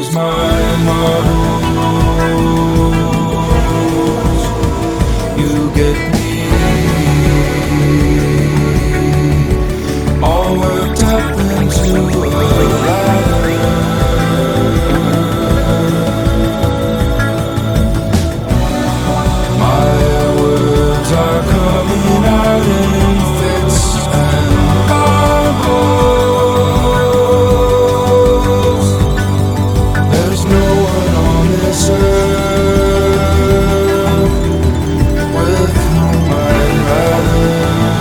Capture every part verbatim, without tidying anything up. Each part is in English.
lose my marbles. You get me all worked up into a ladder. My words are coming out in fits and garbles. There's no one on this earth with whom I'd rather.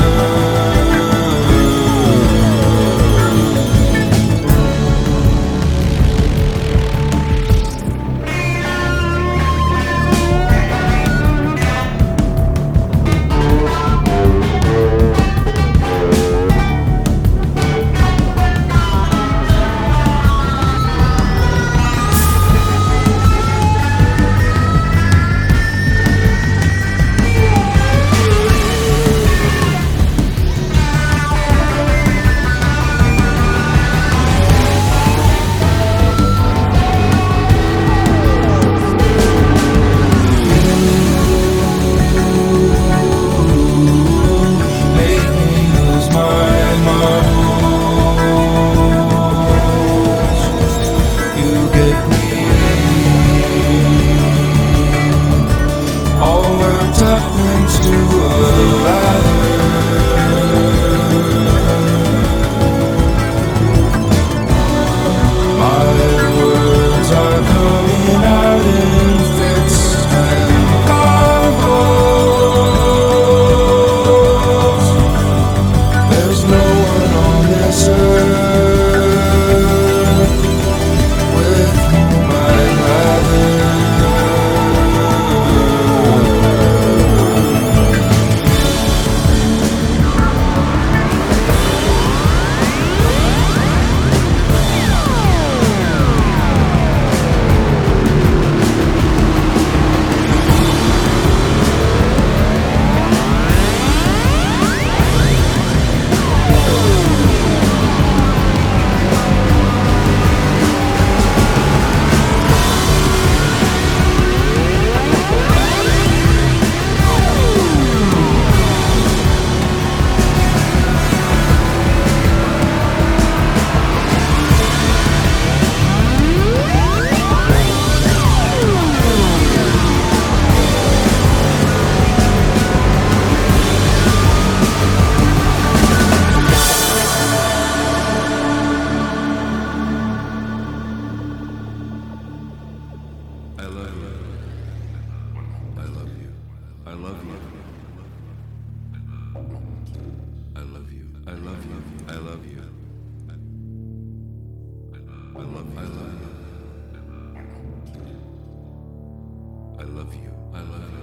I love you. I love you.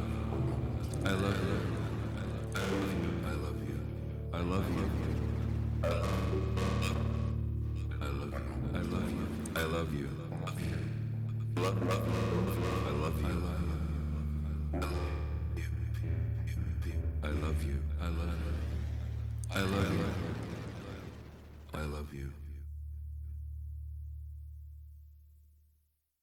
I love you. I love you. I love you. I love you. I love you. I love you. I love you. Love, love, I love you. I love you. I love you. I love you. I love you.